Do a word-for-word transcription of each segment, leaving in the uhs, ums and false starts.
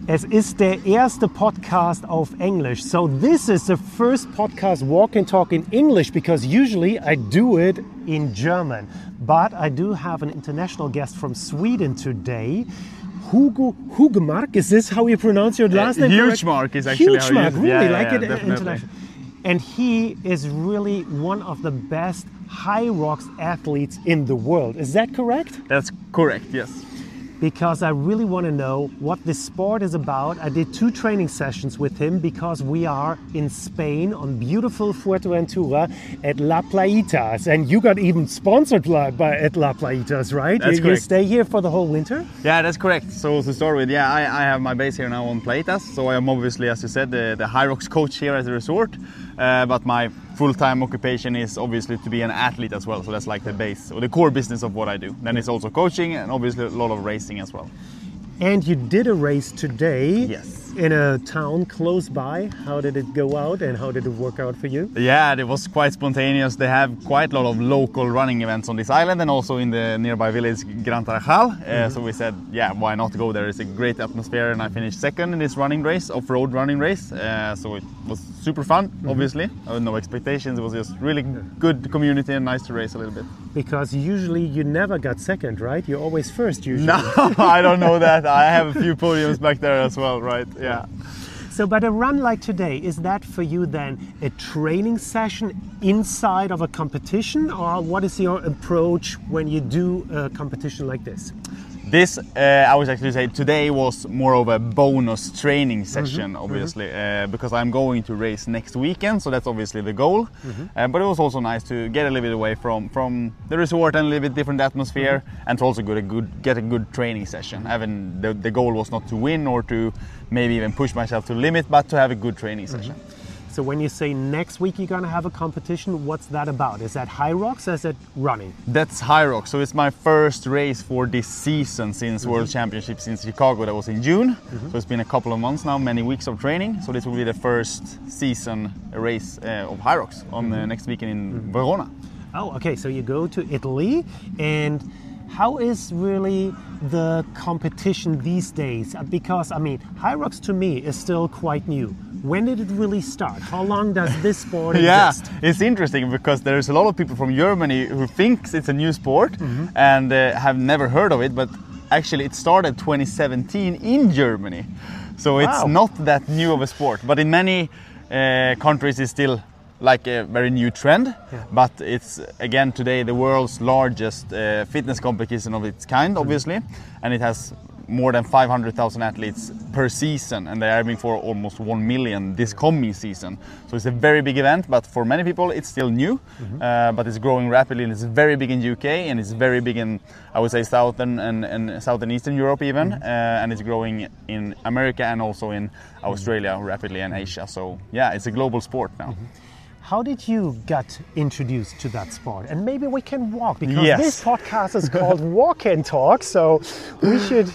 Es ist der erste Podcast auf Englisch. So this is the first podcast Walk and Talk in English because usually I do it in German. But I do have an international guest from Sweden today. Hugo Hugemark, is this how you pronounce your last uh, name? Hugemark is actually Hugemark, how you really yeah, yeah, like yeah, it definitely. international. And he is really one of the best Hyrox athletes in the world. Is that correct? That's correct, yes. Because I really want to know what this sport is about. I did two training sessions with him because we are in Spain on beautiful Fuerteventura at La Playitas. And you got even sponsored by at La Playitas, right? That's you, correct. You stay here for the whole winter? Yeah, that's correct. So to start with, yeah, I, I have my base here now on Playitas. So I am obviously, as you said, the, the Hyrox coach here at the resort. Uh, but my full-time occupation is obviously to be an athlete as well. So that's like the base or the core business of what I do. Then it's also coaching and obviously a lot of racing as well. And you did a race today. Yes. In a town close by. How did it go out and how did it work out for you? Yeah, it was quite spontaneous. They have quite a lot of local running events on this island and also in the nearby village Gran Tarajal. Uh, mm-hmm. So we said, yeah, why not go there? It's a great atmosphere and I finished second in this running race, off-road running race. Uh, so it was super fun, mm-hmm. obviously. I had no expectations. It was just really good community and nice to race a little bit. Because usually you never got second, right? You're always first usually. No, I don't know that. I have a few podiums back there as well, right? Yeah. So, but a run like today, is that for you then a training session inside of a competition, or what is your approach when you do a competition like this? This, uh, I would actually say, today was more of a bonus training session, mm-hmm. obviously, mm-hmm. uh, because I'm going to race next weekend, so that's obviously the goal. Mm-hmm. Uh, but it was also nice to get a little bit away from, from the resort and a little bit different atmosphere, mm-hmm. and to also get a good, get a good training session. Having the, the goal was not to win or to maybe even push myself to the limit, but to have a good training session. Mm-hmm. So when you say next week you're going to have a competition, what's that about? Is that Hyrox or is it running? That's Hyrox. So it's my first race for this season since mm-hmm. World Championships in Chicago. That was in June. Mm-hmm. So it's been a couple of months now, many weeks of training. So this will be the first season race uh, of Hyrox on the next weekend in mm-hmm. Verona. Oh, okay. So you go to Italy, and how is really the competition these days? Because, I mean, Hyrox to me is still quite new. When did it really start? How long does this sport yeah, exist? Yeah, it's interesting because there's a lot of people from Germany who thinks it's a new sport mm-hmm. and uh, have never heard of it, but actually it started twenty seventeen in Germany. So it's wow. not that new of a sport, but in many uh, countries it's still like a very new trend, yeah. but it's again today the world's largest uh, fitness competition of its kind, obviously, mm-hmm. and it has more than five hundred thousand athletes per season, and they're aiming for almost one million this coming season. So it's a very big event, but for many people it's still new, mm-hmm. uh, but it's growing rapidly, and it's very big in U K, and it's very big in, I would say, southern and, and southern Eastern Europe even, mm-hmm. uh, and it's growing in America and also in Australia mm-hmm. rapidly, and Asia. So yeah, it's a global sport now. Mm-hmm. How did you get introduced to that sport? And maybe we can walk, because yes. this podcast is called Walk and Talk, so we should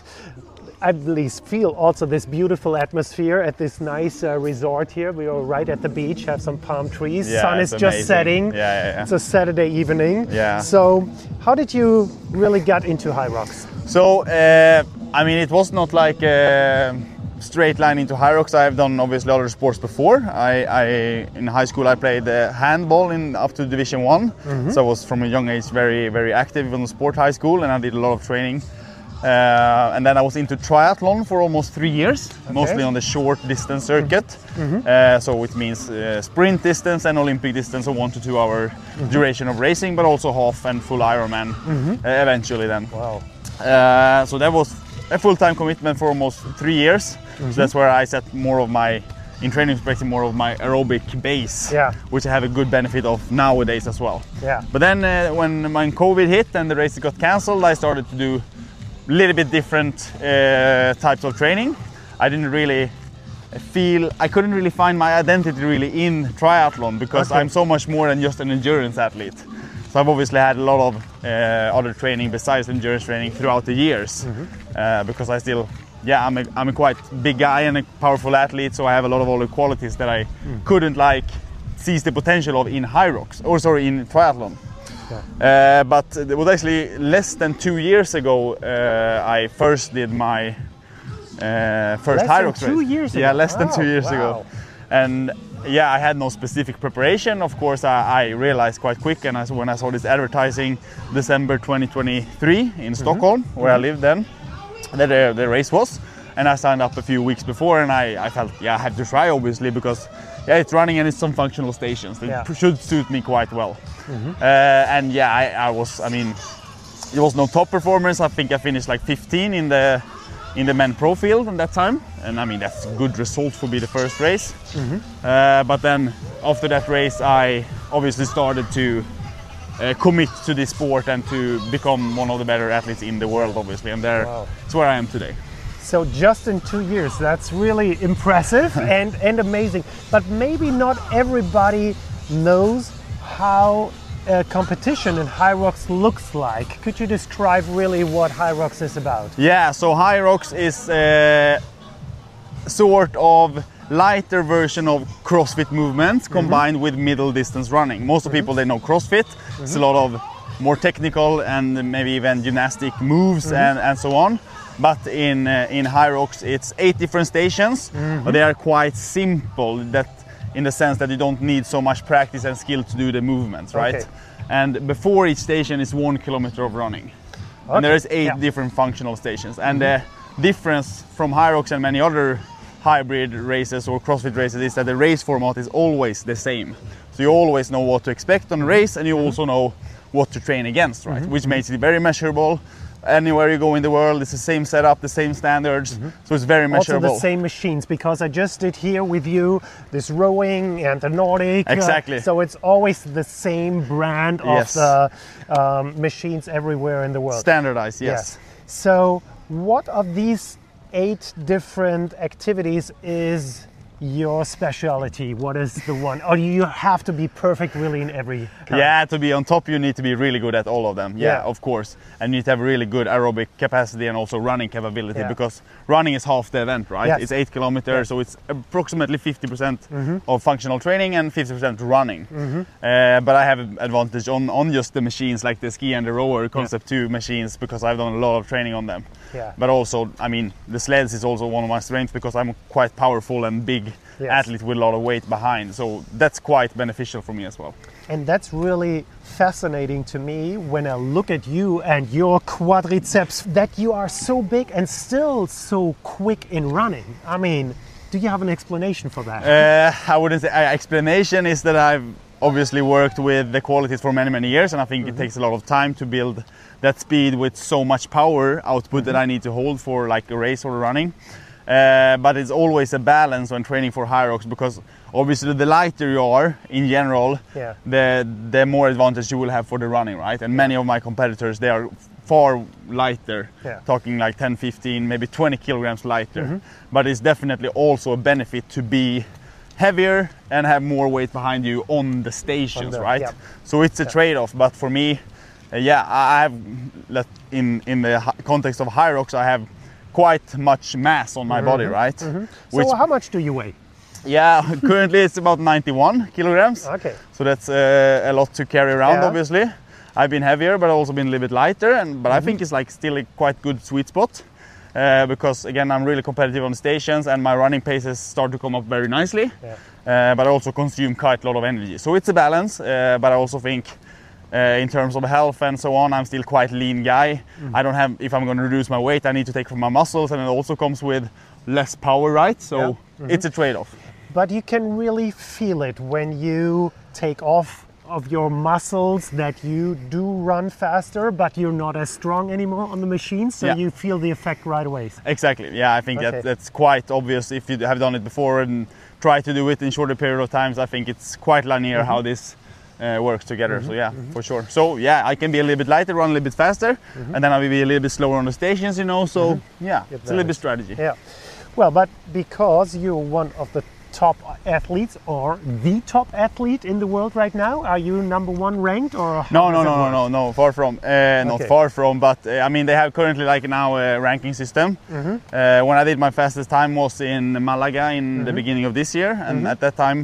at least feel also this beautiful atmosphere at this nice uh, resort here. We are right at the beach, have some palm trees, yeah, sun is just amazing. setting. Yeah, yeah, yeah. It's a Saturday evening. Yeah. So how did you really get into Hyrox? So, uh, I mean, it was not like a straight line into Hyrox. I've done obviously other sports before. I, I in high school I played uh, handball in up to Division One, mm-hmm. so I was from a young age very very active in the sport high school, and I did a lot of training. Uh, and then I was into triathlon for almost three years, okay. mostly on the short distance circuit. Mm-hmm. Uh, so it means uh, sprint distance and Olympic distance, so one to two hour mm-hmm. duration of racing, but also half and full Ironman mm-hmm. uh, eventually then. Wow. Uh, so that was a full-time commitment for almost three years. Mm-hmm. So that's where I set more of my, in training perspective, more of my aerobic base, yeah. which I have a good benefit of nowadays as well. Yeah. But then uh, when, when COVID hit and the races got cancelled, I started to do a little bit different uh, types of training. I didn't really feel, I couldn't really find my identity really in triathlon, because okay. I'm so much more than just an endurance athlete. So I've obviously had a lot of uh, other training besides endurance training throughout the years, mm-hmm. uh, because I still, yeah, I'm a, I'm a quite big guy and a powerful athlete, so I have a lot of all the qualities that I mm. couldn't like seize the potential of in Hyrox, or sorry, in triathlon. Yeah. Uh, but it was actually less than two years ago uh, I first did my uh, first less Hyrox than two race. years ago. Yeah, less than Oh, two years wow. ago. And yeah, I had no specific preparation. Of course, I, I realized quite quick, and I, when I saw this advertising December twenty twenty-three in mm-hmm. Stockholm, where mm-hmm. I lived then, that the, the race was, and I signed up a few weeks before, and I, I felt, yeah, I had to try, obviously, because yeah, it's running and it's some functional stations. It yeah. should suit me quite well. Mm-hmm. Uh, and yeah, I, I was, I mean, it was no top performance. I think I finished like fifteen in the in the men pro field at that time, and I mean that's a good result for me the first race. Mm-hmm. Uh, but then after that race, I obviously started to uh, commit to this sport and to become one of the better athletes in the world, obviously, and there, wow. that's where I am today. So just in two years, that's really impressive and, and amazing. But maybe not everybody knows how a competition in Hyrox looks like. Could you describe really what Hyrox is about? Yeah, so Hyrox is a sort of lighter version of CrossFit movements combined mm-hmm. with middle distance running. Most of mm-hmm. people, they know CrossFit. Mm-hmm. It's a lot of more technical and maybe even gymnastic moves mm-hmm. and, and so on. But in uh, in Hyrox, it's eight different stations, mm-hmm. but they are quite simple. That in the sense that you don't need so much practice and skill to do the movements, right? Okay. And before each station is one kilometer of running, okay. and there is eight yeah. different functional stations. And mm-hmm. the difference from Hyrox and many other hybrid races or CrossFit races is that the race format is always the same. So you always know what to expect on a race, and you mm-hmm. also know what to train against, right? Mm-hmm. Which makes it very measurable. Anywhere you go in the world, it's the same setup, the same standards, mm-hmm. so it's very measurable. Also the same machines, because I just did here with you this rowing and the Nordic. Exactly. Uh, so it's always the same brand yes. of the um, machines everywhere in the world. Standardized, yes. yes. So what of these eight different activities is your specialty? What is the one? Or you have to be perfect really in every kind? Yeah, to be on top you need to be really good at all of them. Yeah, yeah. Of course. And you need to have really good aerobic capacity and also running capability, yeah. because running is half the event, right? Yes. It's eight kilometers, yeah. so it's approximately fifty percent mm-hmm. of functional training and fifty percent running. Mm-hmm. Uh, but I have an advantage on, on just the machines like the ski and the rower Concept yeah. two machines, because I've done a lot of training on them. Yeah. But also, I mean, the sleds is also one of my strengths, because I'm quite powerful and big yes. athlete with a lot of weight behind, so that's quite beneficial for me as well. And that's really fascinating to me when I look at you and your quadriceps, that you are so big and still so quick in running. I mean, do you have an explanation for that? Uh, I wouldn't say uh, explanation is that I've obviously worked with the qualities for many, many years, and I think mm-hmm. it takes a lot of time to build that speed with so much power output mm-hmm. that I need to hold for like a race or running. Uh, but it's always a balance when training for Hyrox, because obviously the lighter you are in general, yeah. the the more advantage you will have for the running, right? And yeah. many of my competitors, they are far lighter, yeah. talking like ten, fifteen, maybe twenty kilograms lighter. Mm-hmm. But it's definitely also a benefit to be heavier and have more weight behind you on the stations, on the, right? Yeah. So it's a yeah. trade-off. But for me, uh, yeah, I have, in, in the context of Hyrox, I have quite much mass on my mm-hmm. body, right? Mm-hmm. Which, so how much do you weigh? Yeah, currently it's about ninety-one kilograms. Okay. So that's uh, a lot to carry around, yeah. obviously. I've been heavier, but also been a little bit lighter, and but mm-hmm. I think it's like still a quite good sweet spot, uh, because again I'm really competitive on stations, and my running paces start to come up very nicely. Yeah. Uh, but I also consume quite a lot of energy, so it's a balance. Uh, but I also think, Uh, in terms of health and so on, I'm still quite lean guy. Mm. I don't have, if I'm going to reduce my weight, I need to take from my muscles, and it also comes with less power, right? So yeah. mm-hmm. it's a trade-off. But you can really feel it when you take off of your muscles, that you do run faster, but you're not as strong anymore on the machine, so yeah. you feel the effect right away. Exactly, yeah, I think okay. that, that's quite obvious if you have done it before and try to do it in shorter period of times. I think it's quite linear mm-hmm. how this Uh, works together, mm-hmm, so yeah, mm-hmm. for sure. So yeah, I can be a little bit lighter, run a little bit faster, mm-hmm. and then I will be a little bit slower on the stations, you know, so mm-hmm. yeah, Get it's a little bit strategy. Yeah, well, but because you're one of the top athletes, or the top athlete in the world right now, are you number one ranked, or how no no no no no no far from uh, okay. not far from, but uh, I mean they have currently like now a ranking system. Mm-hmm. uh, when I did my fastest time was in Malaga in mm-hmm. the beginning of this year, and mm-hmm. at that time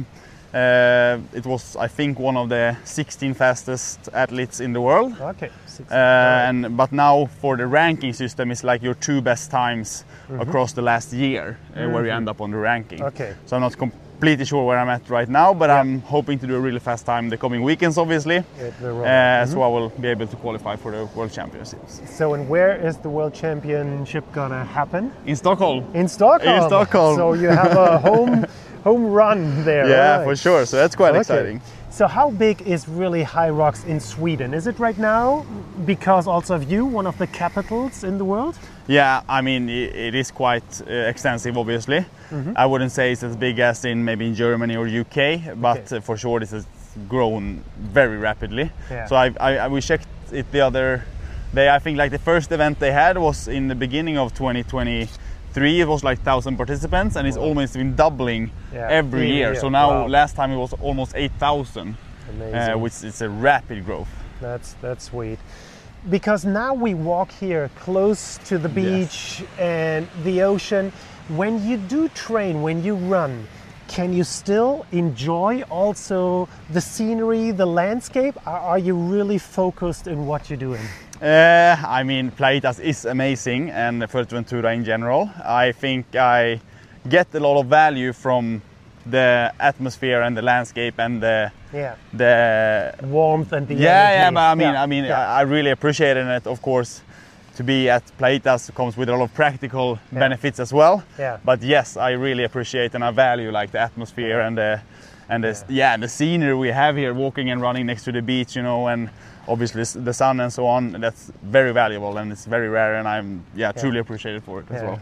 Uh, it was, I think, one of the sixteen fastest athletes in the world. Okay. Uh, and but now for the ranking system, it's like your two best times mm-hmm. across the last year, uh, mm-hmm. where you end up on the ranking. Okay. So I'm not completely sure where I'm at right now, but yeah. I'm hoping to do a really fast time the coming weekends, obviously. Uh, mm-hmm. So I will be able to qualify for the World Championships. So, and where is the World Championship gonna happen? In Stockholm. In Stockholm. In Stockholm. So you have a home home run there. Yeah, right? for sure. So that's quite okay. exciting. So how big is really Hyrox in Sweden? Is it right now because also of you, one of the capitals in the world? Yeah, I mean, it is quite uh, extensive, obviously. Mm-hmm. I wouldn't say it's as big as in maybe in Germany or U K, but okay. uh, for sure this has grown very rapidly. Yeah. So I, I, I we checked it the other day. I think like the first event they had was in the beginning of twenty twenty-three. It was like one thousand participants, and it's wow. almost been doubling yeah. every year. year. So now wow. last time it was almost eight thousand, uh, which is a rapid growth. That's that's sweet. Because now we walk here close to the beach yes. and the ocean. When you do train, when you run, can you still enjoy also the scenery, the landscape? Or are you really focused in what you're doing? Uh, I mean, Playitas is amazing, and Fuerteventura in general. I think I get a lot of value from the atmosphere and the landscape and the yeah. the warmth and the yeah energy. yeah. But I mean, yeah. I mean, yeah. I really appreciate it. Of course, to be at Playitas comes with a lot of practical yeah. benefits as well. Yeah. But yes, I really appreciate and I value like the atmosphere and the and the yeah. yeah the scenery we have here, walking and running next to the beach, you know, and obviously the sun and so on. That's very valuable and it's very rare, and I'm yeah, yeah. truly appreciated for it yeah. as well.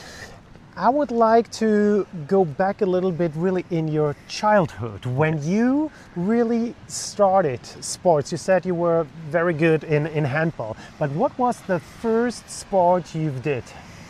I would like to go back a little bit really in your childhood when you really started sports. You said you were very good in, in handball, but what was the first sport you did?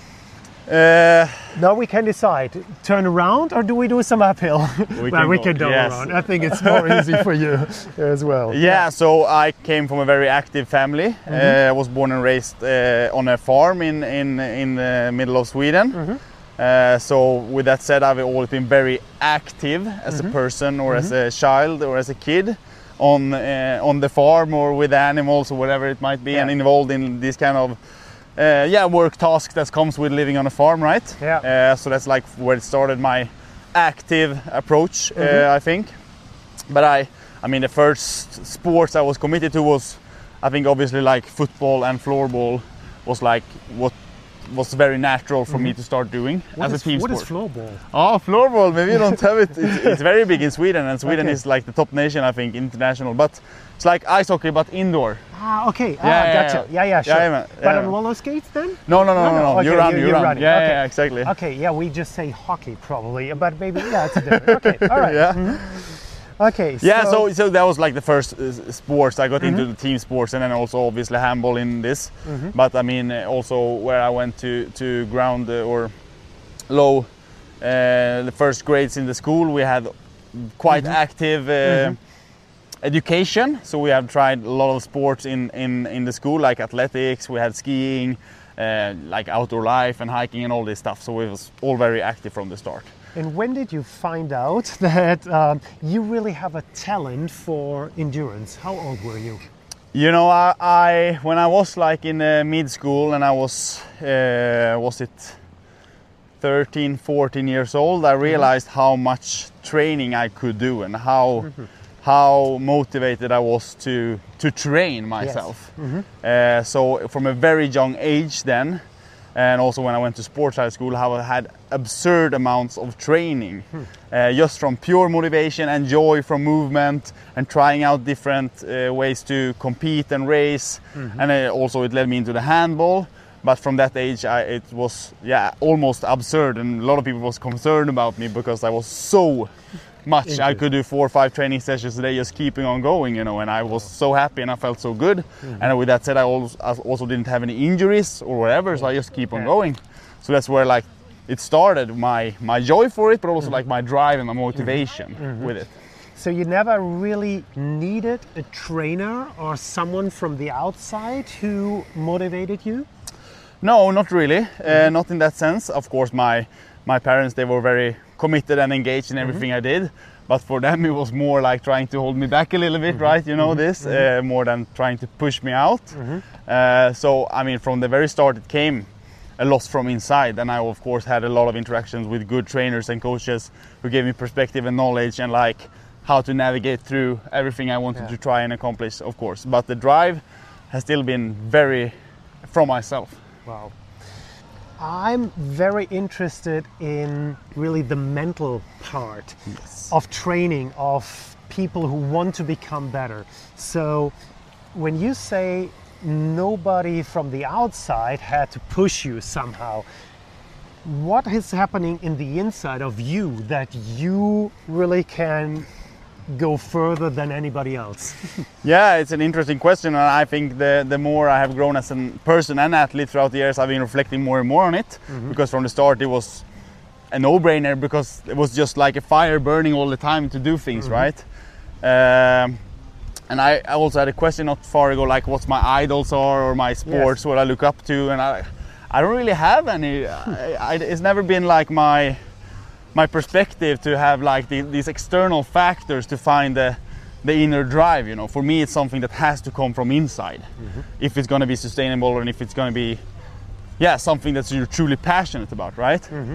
Uh, now we can decide, turn around or do we do some uphill? We well, can we go, can go yes. around. I think it's more easy for you as well. Yeah, so I came from a very active family. Mm-hmm. uh, I was born and raised uh, on a farm in, in, in the middle of Sweden. Mm-hmm. Uh, so with that said, I've always been very active as mm-hmm. a person or mm-hmm. as a child or as a kid on uh, on the farm or with animals or whatever it might be, yeah. and involved in this kind of uh, yeah work task that comes with living on a farm, right? Yeah. Uh, so that's like where it started my active approach, mm-hmm. uh, I think. But I, I mean, the first sports I was committed to was, I think, obviously like football and floorball was like what was very natural for mm-hmm. me to start doing what as is, a team what sport. What is floorball? Oh, floorball, maybe you don't have it. It's, it's very big in Sweden, and Sweden okay. is like the top nation, I think, international. But it's like ice hockey, but indoor. Ah, okay. Ah, yeah, gotcha. Yeah, yeah, yeah, sure. Yeah, yeah, but yeah. on roller skates then? No, no, no, no, no. no. Okay, you run, you, you, you run. run. Yeah, okay. yeah, exactly. Okay, yeah, we just say hockey probably, but maybe, yeah, it's a different. Okay, all right. yeah. Mm-hmm. Okay. Yeah, so, so so that was like the first uh, sports I got mm-hmm. into, the team sports, and then also obviously handball in this. Mm-hmm. But I mean, uh, also where I went to to ground uh, or low, uh, the first grades in the school, we had quite mm-hmm. active uh, mm-hmm. education. So we have tried a lot of sports in in in the school, like athletics. We had skiing, uh, like outdoor life and hiking and all this stuff. So it was all very active from the start. And when did you find out that um, you really have a talent for endurance? How old were you? You know, I, I when I was like in uh, mid school and I was uh, was it thirteen, fourteen years old, I realized mm-hmm. how much training I could do and how mm-hmm. how motivated I was to to train myself. Yes. Mm-hmm. Uh, so from a very young age then. And also when I went to sports high school, how I had absurd amounts of training, hmm. uh, just from pure motivation and joy from movement and trying out different uh, ways to compete and race. Mm-hmm. And uh, also it led me into the handball. But from that age, I, it was yeah almost absurd, and a lot of people was concerned about me because I was so much. I could do four or five training sessions a day, just keeping on going, you know. And I was so happy, and I felt so good. Mm-hmm. And with that said, I also, I also didn't have any injuries or whatever, so I just keep on going. So that's where like it started my my joy for it, but also mm-hmm. like my drive and my motivation mm-hmm. with it. So you never really needed a trainer or someone from the outside who motivated you? No, not really. Mm-hmm. Uh, not in that sense. Of course, my my parents, they were very committed and engaged in everything mm-hmm. I did. but for them it was more like trying to hold me back a little bit, mm-hmm. right? You know mm-hmm. this, mm-hmm. uh, more than trying to push me out. Mm-hmm. Uh, so, I mean, from the very start it came a lot from inside, and I of course had a lot of interactions with good trainers and coaches who gave me perspective and knowledge and like how to navigate through everything I wanted yeah. to try and accomplish, of course. But the drive has still been very from myself. Wow. I'm very interested in really the mental part yes. of training, of people who want to become better. So when you say nobody from the outside had to push you somehow, what is happening in the inside of you that you really can go further than anybody else? Yeah, it's an interesting question, and I think the the more I have grown as a person and athlete throughout the years, I've been reflecting more and more on it. Mm-hmm. Because from the start it was a no-brainer, because it was just like a fire burning all the time to do things, mm-hmm. right? Um, and I, I also had a question not far ago, like what's my idols are or my sports, yes. what I look up to, and I I don't really have any. I, I, it's never been like my my perspective to have like the, these external factors to find the the inner drive. You know, for me it's something that has to come from inside, mm-hmm. if it's going to be sustainable and if it's going to be, yeah, something that you're truly passionate about, right? Mm-hmm.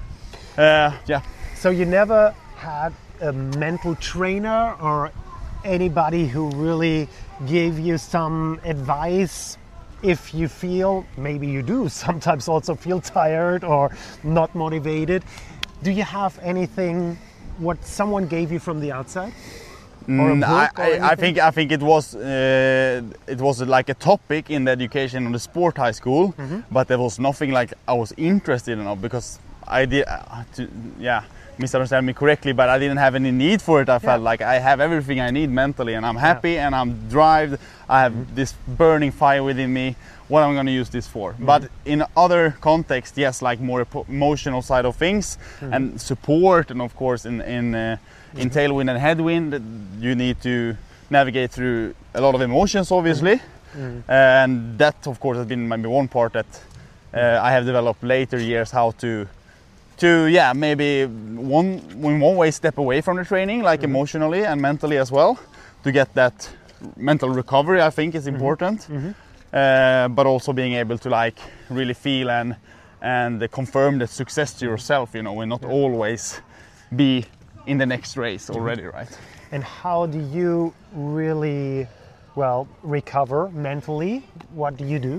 Uh, yeah. So you never had a mental trainer or anybody who really gave you some advice if you feel, maybe you do sometimes also feel tired or not motivated? Do you have anything what someone gave you from the outside? Or a book I, I, I think I think it was uh, it was like a topic in the education on the sport high school, mm-hmm. but there was nothing like I was interested in, because I did uh, to, yeah misunderstand me correctly, but I didn't have any need for it. I felt yeah. like I have everything I need mentally, and I'm happy yeah. and I'm driven. I have mm-hmm. this burning fire within me. What am I going to use this for? Mm-hmm. But in other contexts, yes, like more emotional side of things, mm-hmm. and support, and of course in in uh, mm-hmm. in tailwind and headwind, you need to navigate through a lot of emotions, obviously, mm-hmm. and that of course has been maybe one part that uh, I have developed later years, how to to yeah maybe one in one way step away from the training, like mm-hmm. emotionally and mentally as well, to get that mental recovery. I think is important. Mm-hmm. Uh, but also being able to like really feel and and confirm the success to yourself, you know, and not yeah. always be in the next race already, right? And how do you really, well, recover mentally? What do you do?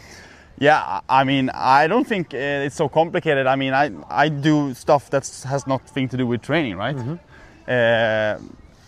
Yeah, I mean, I don't think uh, it's so complicated. I mean, I I do stuff that has nothing to do with training, right? Mm-hmm. Uh,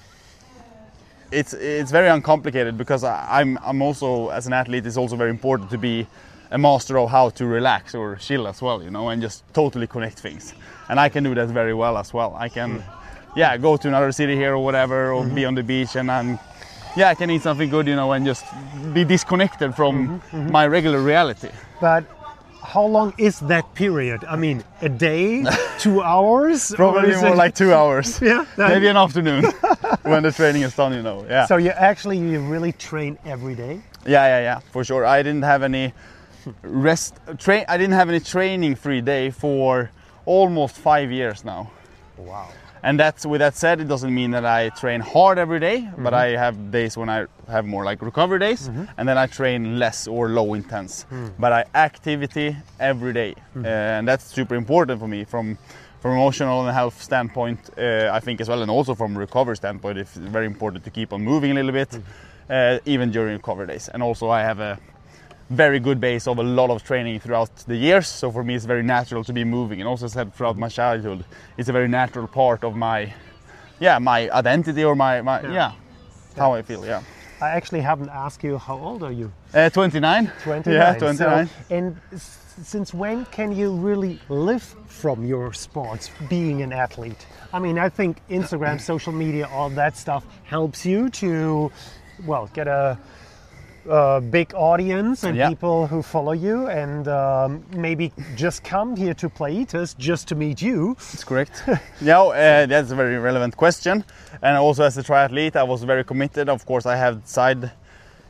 It's it's very uncomplicated, because I, I'm I'm also, as an athlete, it's also very important to be a master of how to relax or chill as well, you know, and just totally connect things. And I can do that very well as well. I can, mm. yeah, go to another city here or whatever, or mm-hmm. be on the beach, and I'm, yeah, I can eat something good, you know, and just be disconnected from mm-hmm. Mm-hmm. my regular reality. But how long is that period? I mean, a day, two hours? Probably more it... like two hours. Yeah, maybe an afternoon when the training is done, you know. Yeah. So you actually you really train every day? Yeah, yeah, yeah, for sure. I didn't have any rest. Train. I didn't have any training free day for almost five years now. Wow. And that's, with that said, it doesn't mean that I train hard every day, mm-hmm. but I have days when I have more like recovery days, mm-hmm. and then I train less or low intense. Mm. But I activity every day, mm-hmm. uh, and that's super important for me from from emotional and health standpoint, uh, I think as well, and also from recovery standpoint. It's very important to keep on moving a little bit, mm-hmm. uh, even during recovery days. And also I have a very good base of a lot of training throughout the years, so for me it's very natural to be moving. And also said throughout my childhood, it's a very natural part of my, yeah, my identity, or my, my yeah, yeah how I feel. Yeah. I actually haven't asked you, how old are you? Uh, twenty-nine. twenty-nine. Yeah, twenty-nine. So, and since when can you really live from your sports, being an athlete? I mean, I think Instagram, social media, all that stuff helps you to, well, get a Uh, big audience and yeah. people who follow you, and um, maybe just come here to Playtos just to meet you. That's correct. Yeah, uh, that's a very relevant question. And also as a triathlete, I was very committed. Of course, I have side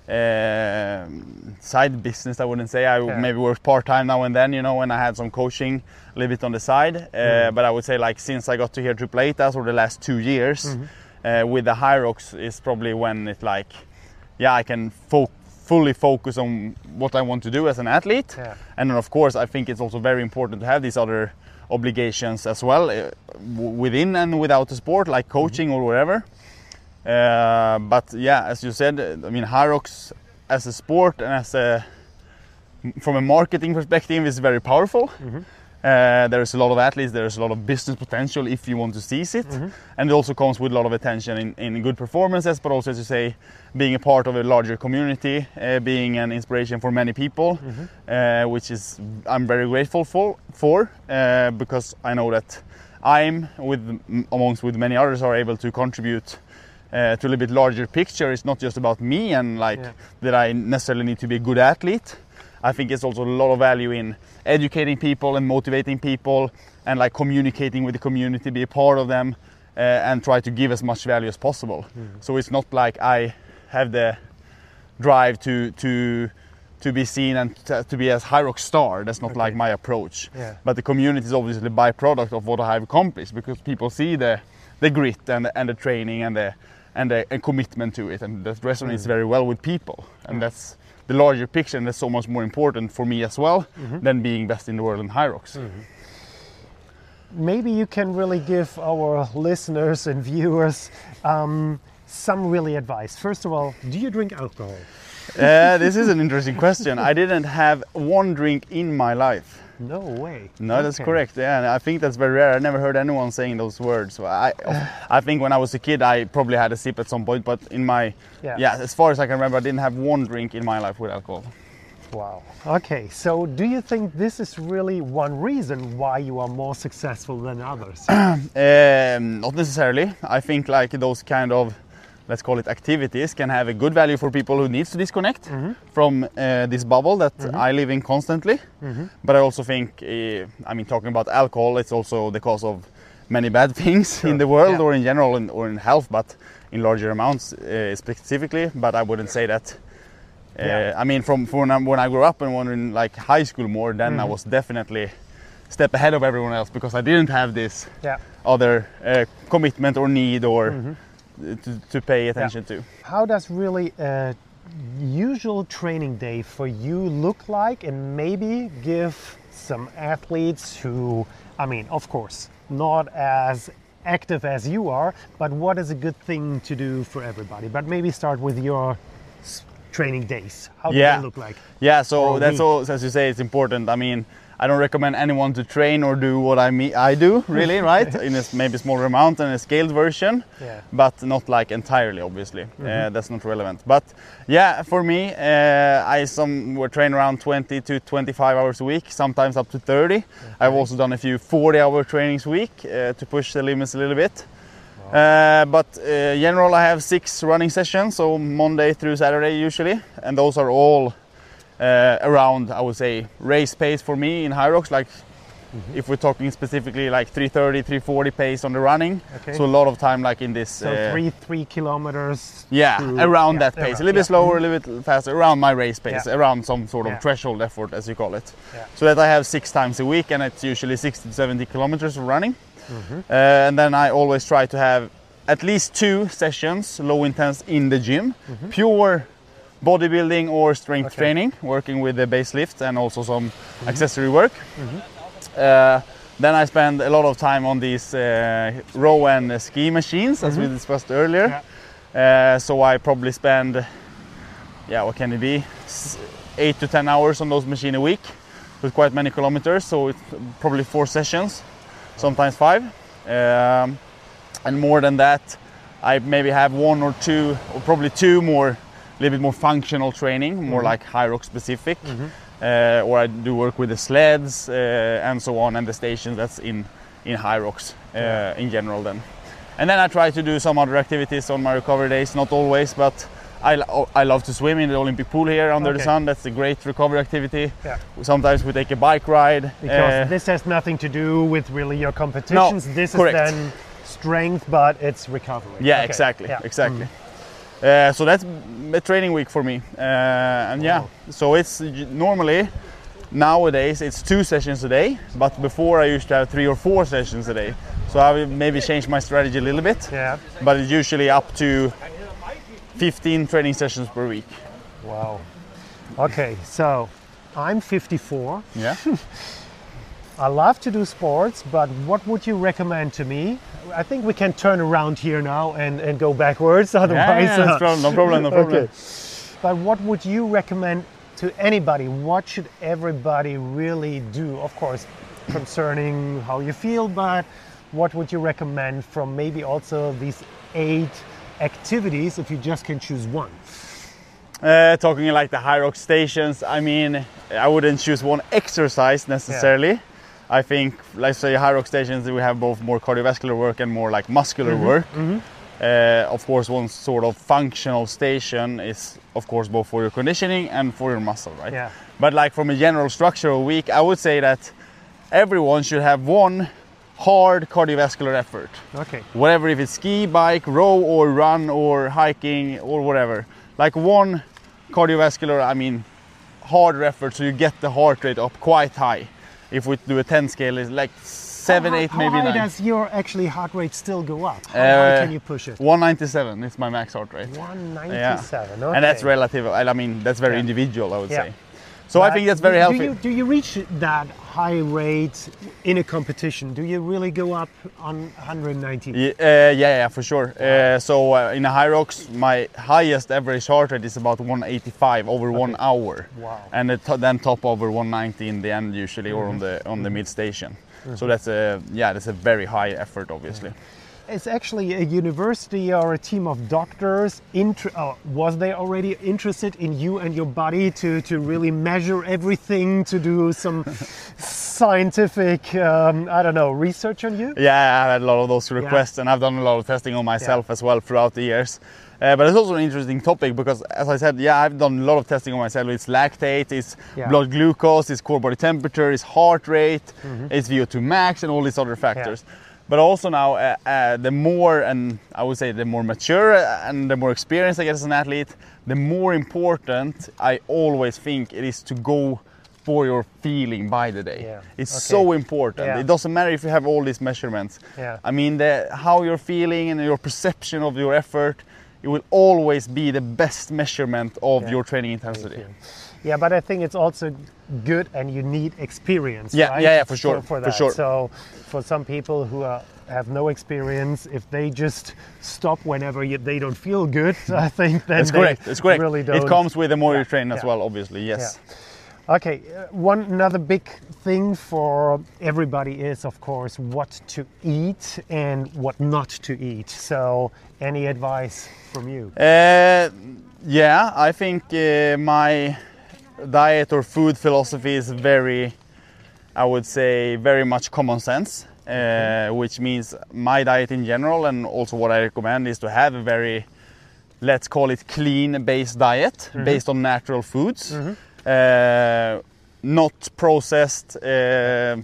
uh, side business, I wouldn't say. I Yeah. maybe work part-time now and then, you know, when I had some coaching a little bit on the side. Uh, Mm. But I would say, like, since I got to here Triple Eight over the last two years, Mm-hmm. uh, with the Hyrox is probably when it like, yeah, I can fo- fully focus on what I want to do as an athlete. Yeah. And then of course I think it's also very important to have these other obligations as well, uh, w- within and without the sport, like coaching or whatever. Uh, but yeah, as you said, I mean, Hyrox as a sport and as a from a marketing perspective is very powerful. Mm-hmm. Uh, there's a lot of athletes, there's a lot of business potential if you want to seize it. Mm-hmm. And it also comes with a lot of attention in, in good performances, but also, as you say, being a part of a larger community, uh, being an inspiration for many people, Mm-hmm. uh, which is I'm very grateful for, for uh, because I know that I'm, with amongst with many others, are able to contribute uh, to a little bit larger picture. It's not just about me and like Yeah. that I necessarily need to be a good athlete. I think it's also a lot of value in educating people and motivating people and like communicating with the community, be a part of them, uh, and try to give as much value as possible. Mm. So it's not like I have the drive to to to be seen and to, to be as Hyrox star. That's not Okay. like my approach. Yeah. But the community is obviously a byproduct of what I have accomplished, because people see the the grit and the, and the training and the and the and commitment to it, and that resonates Mm. very well with people. And Yeah. that's the larger picture, and that's so much more important for me as well Mm-hmm. than being best in the world in Hyrox. Maybe you can really give our listeners and viewers um, some really advice. First of all, do you drink alcohol? Uh, this is an interesting question. I didn't have one drink in my life. No way. No, that's Okay. correct. Yeah, and I think that's very rare. I never heard anyone saying those words. So I, I think when I was a kid, I probably had a sip at some point. But in my, Yeah. yeah. as far as I can remember, I didn't have one drink in my life with alcohol. Wow. Okay, so do you think this is really one reason why you are more successful than others? Um, not necessarily. I think like those kind of, let's call it activities, can have a good value for people who needs to disconnect from uh, this bubble that I live in constantly. But I also think, uh, I mean, talking about alcohol, it's also the cause of many bad things in the world, Yeah. or in general, in, or in health, but in larger amounts uh, specifically. But I wouldn't say that. Uh, Yeah. I mean, from, from when, I, when I grew up and when in like high school more, then I was definitely a step ahead of everyone else, because I didn't have this Yeah. other uh, commitment or need or to, to pay attention to. How does really a usual training day for you look like, and maybe give some athletes who, I mean, of course, not as active as you are, but what is a good thing to do for everybody? But maybe start with your s- training days. How do Yeah. they look like? Yeah, so Or that's me. all, as you say, it's important. I mean, I don't recommend anyone to train or do what I me I do, really, right? In a maybe smaller amount and a scaled version, Yeah. but not like entirely, obviously. Uh, that's not relevant. But yeah, for me, uh, I some were train around twenty to twenty-five hours a week, sometimes up to thirty. I've also done a few forty-hour trainings a week uh, to push the limits a little bit. Uh, but uh, general, I have six running sessions, so Monday through Saturday usually, and those are all uh, around, I would say, race pace for me in Hyrox. Like, if we're talking specifically like three thirty, three forty pace on the running, Okay. so a lot of time like in this. So uh, three three kilometers. yeah, to- around yeah, that pace, around, a little bit yeah. slower, a little bit faster, around my race pace, Yeah. around some sort of Yeah. threshold effort, as you call it. Yeah. So that I have six times a week, and it's usually sixty to seventy kilometers of running. Mm-hmm. Uh, and then I always try to have at least two sessions, low intense, in the gym, pure bodybuilding or strength Okay. training, working with the base lift and also some accessory work. Uh, then I spend a lot of time on these uh, row and uh, ski machines, as we discussed earlier. Uh, so I probably spend, yeah, what can it be, S- eight to ten hours on those machines a week, with quite many kilometers. So it's probably four sessions, sometimes five, um, and more than that, I maybe have one or two, or probably two more, a little bit more functional training, more like Hyrox specific. Uh, or I do work with the sleds uh, and so on, and the stations that's in in Hyrox uh, in general then. And then I try to do some other activities on my recovery days, not always, but I, lo- I love to swim in the Olympic pool here under the Okay. sun. That's a great recovery activity. Yeah. Sometimes we take a bike ride. Because uh, this has nothing to do with really your competitions. this correct. is then strength, but it's recovery. Yeah, Okay, exactly, yeah. exactly. Uh, so that's a training week for me, uh, and yeah, so it's normally nowadays it's two sessions a day, but before I used to have three or four sessions a day. So I will maybe change my strategy a little bit, Yeah. but it's usually up to fifteen training sessions per week. Wow. Okay, so I'm fifty-four. Yeah. I love to do sports, but what would you recommend to me? I think we can turn around here now and, and go backwards, otherwise. Yeah, yeah, that's problem, no problem, no problem. Okay. But what would you recommend to anybody? What should everybody really do? Of course, concerning how you feel, but what would you recommend from maybe also these eight activities if you just can choose one? Uh, talking like the Hyrox stations, I mean, I wouldn't choose one exercise necessarily. Yeah. I think, let's say, Hyrox stations, we have both more cardiovascular work and more like muscular mm-hmm. work. Mm-hmm. Uh, of course, one sort of functional station is, of course, both for your conditioning and for your muscle, right? Yeah. But like from a general structural week, I would say that everyone should have one hard cardiovascular effort. Okay. Whatever, if it's ski, bike, row, or run, or hiking, or whatever. Like one cardiovascular, I mean, hard effort, so you get the heart rate up quite high. If we do a ten scale, it's like seven, how, eight, how maybe high nine. Does your actually heart rate still go up? How Uh, high can you push it? one ninety-seven is my max heart rate. one ninety-seven. Yeah. Okay. And that's relative. I mean, that's very Yeah. individual, I would Yeah. say. So But I think that's very do, healthy. Do you, do you reach that high rate in a competition? Do you really go up on one ninety? Yeah, uh, yeah, yeah, for sure. Uh, so uh, in a Hyrox, my highest average heart rate is about one eighty-five over okay. one hour. Wow. And it t- then top over one ninety in the end usually, mm-hmm. or on the on the mid station. Mm-hmm. So that's a yeah, that's a very high effort, obviously. Mm-hmm. It's actually a university or a team of doctors. Inter- oh, was they already interested in you and your body to, to really measure everything, to do some scientific, um, I don't know, research on you? Yeah, I had a lot of those requests, yeah. and I've done a lot of testing on myself yeah. as well throughout the years. Uh, but it's also an interesting topic because, as I said, yeah, I've done a lot of testing on myself. It's lactate, it's yeah. blood glucose, it's core body temperature, it's heart rate, mm-hmm. it's V O two max, and all these other factors. Yeah. But also now, uh, uh, the more, and I would say the more mature and the more experienced I get as an athlete, the more important I always think it is to go for your feeling by the day. Yeah. It's okay. so important. Yeah. It doesn't matter if you have all these measurements. Yeah. I mean, the, how you're feeling and your perception of your effort, it will always be the best measurement of yeah. your training intensity. Yeah, but I think it's also good and you need experience, yeah, right? Yeah, yeah, for sure, for, for, for that. sure. So for some people who are, have no experience, if they just stop whenever you, they don't feel good, I think then it's they correct. It's correct. really don't. It comes with the more yeah, you train as yeah. well, obviously, yes. Yeah. Okay, uh, one another big thing for everybody is, of course, what to eat and what not to eat. So any advice from you? Uh, yeah, I think uh, my diet or food philosophy is very, I would say, very much common sense, uh, mm-hmm. which means my diet in general and also what I recommend is to have a very, let's call it clean based diet mm-hmm. based on natural foods, mm-hmm. uh, not processed. Uh,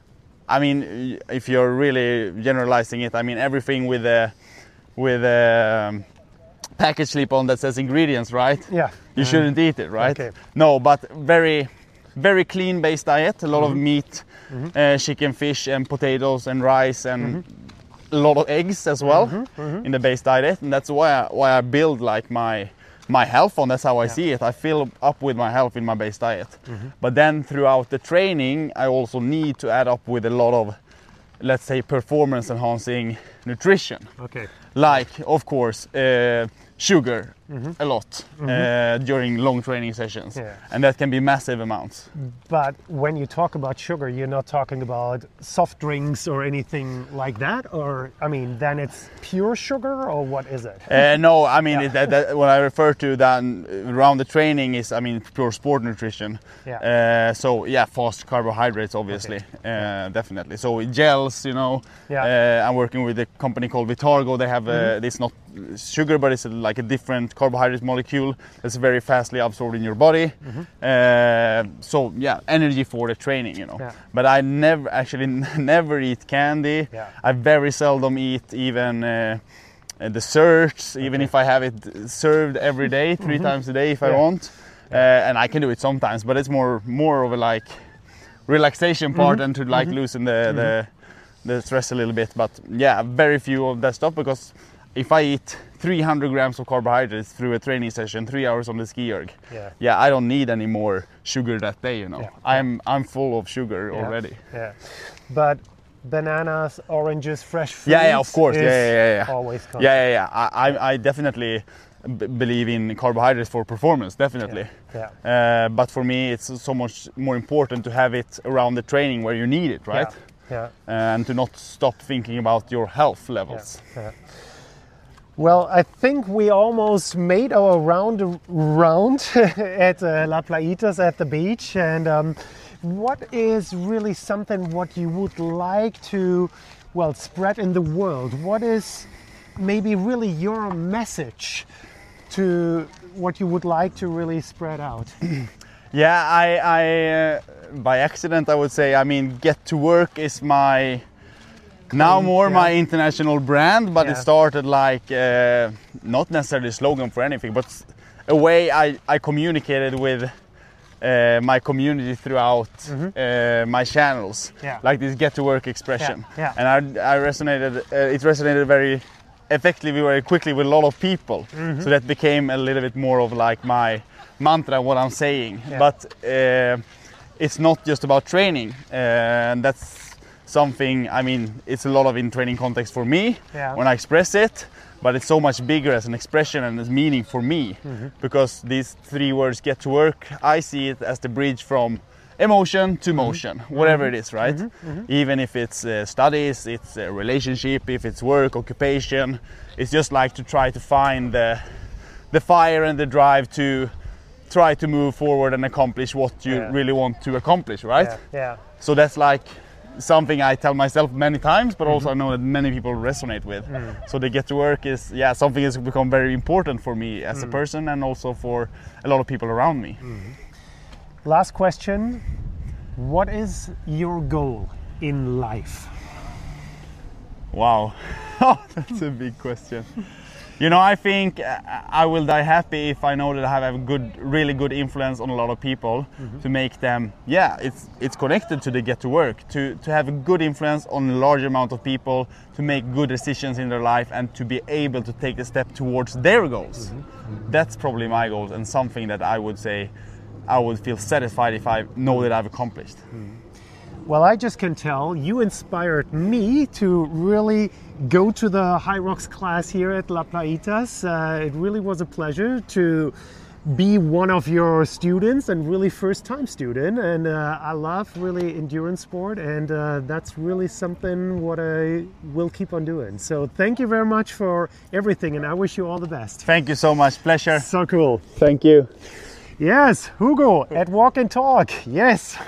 I mean, if you're really generalizing it, I mean everything with a with a um, package slip on that says ingredients, right? Yeah. You mm. shouldn't eat it, right? Okay. No, but very, very clean based diet. A lot mm-hmm. of meat, mm-hmm. uh, chicken, fish, and potatoes, and rice, and mm-hmm. a lot of eggs as well mm-hmm. Mm-hmm. in the base diet. And that's why I, why I build like my my health on. That's how I yeah. see it. I fill up with my health in my base diet. Mm-hmm. But then throughout the training, I also need to add up with a lot of, let's say, performance enhancing nutrition. Okay. Like, of course, uh, sugar mm-hmm. a lot mm-hmm. uh, during long training sessions, yeah. and that can be massive amounts. But when you talk about sugar, you're not talking about soft drinks or anything like that, or I mean, then it's pure sugar, or what is it? Uh, no, I mean, yeah. it, that, that, what I refer to then around the training is, I mean, pure sport nutrition. Yeah. Uh, so yeah, fast carbohydrates, obviously, okay. uh, yeah. definitely. So gels, you know. Yeah. Uh, I'm working with a company called Vitargo. They have mm-hmm. uh, this not sugar, but it's a, like a different carbohydrate molecule that's very fastly absorbed in your body. Mm-hmm. Uh, so yeah, energy for the training, you know. Yeah. But I never actually never eat candy. Yeah. I very seldom eat even uh, uh, desserts, even if I have it served every day, three mm-hmm. times a day if yeah. I want. Uh, and I can do it sometimes, but it's more more of a like relaxation part mm-hmm. and to like mm-hmm. loosen the, mm-hmm. the the stress a little bit. But yeah, very few of that stuff, because if I eat three hundred grams of carbohydrates through a training session, three hours on the ski erg, yeah, yeah I don't need any more sugar that day. You know, yeah. I'm I'm full of sugar yeah. already. Yeah, but bananas, oranges, fresh fruits. Yeah, yeah, of course. Yeah, yeah, yeah, yeah. Always comes. Yeah, yeah, yeah. I, I, I definitely b- believe in carbohydrates for performance, definitely. Yeah. yeah. Uh, but for me, it's so much more important to have it around the training where you need it, right? Yeah. yeah. And to not stop thinking about your health levels. Yeah. yeah. Well, I think we almost made our round round at uh, La Playitas at the beach, and. Um, What is really something what you would like to, well, spread in the world? What is maybe really your message to what you would like to really spread out? Yeah, I, I uh, by accident I would say, I mean, Get to Work is my, now more yeah. my international brand, but yeah. it started like, uh, not necessarily a slogan for anything, but a way I, I communicated with Uh, my community throughout mm-hmm. uh, my channels, yeah. like this Get to Work expression, yeah. Yeah. and I, I resonated. Uh, it resonated very effectively, very quickly with a lot of people. Mm-hmm. So that became a little bit more of like my mantra, what I'm saying. Yeah. But uh, it's not just about training, uh, and that's something. I mean, it's a lot of in training context for me yeah. when I express it. But it's so much bigger as an expression and as meaning for me, mm-hmm. because these three words, Get to Work, I see it as the bridge from emotion to motion, mm-hmm. whatever mm-hmm. it is, right? Mm-hmm. Mm-hmm. Even if it's uh, studies, it's a relationship, if it's work, occupation, it's just like to try to find the, the fire and the drive to try to move forward and accomplish what you yeah. really want to accomplish, right? Yeah. yeah. So that's like something I tell myself many times, but also mm-hmm. I know that many people resonate with. Mm. So the Get to Work is, yeah, something has become very important for me as mm. a person, and also for a lot of people around me. Mm. Last question. What is your goal in life? Wow. Oh, that's a big question. You know, I think I will die happy if I know that I have a good, really good influence on a lot of people, mm-hmm. to make them, yeah, it's it's connected to the Get to Work, to, to have a good influence on a large amount of people, to make good decisions in their life, and to be able to take a step towards their goals. Mm-hmm. Mm-hmm. That's probably my goals, and something that I would say I would feel satisfied if I know that I've accomplished. Mm-hmm. Well, I just can tell you inspired me to really go to the Hyrox class here at La Playitas. Uh, it really was a pleasure to be one of your students, and really first time student. And uh, I love really endurance sport, and uh, that's really something what I will keep on doing. So thank you very much for everything, and I wish you all the best. Thank you so much. Pleasure. So cool. Thank you. Yes, Hugo at Walk and Talk. Yes.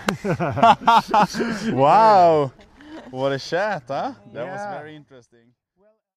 Wow. What a chat, huh? That yeah. was very interesting.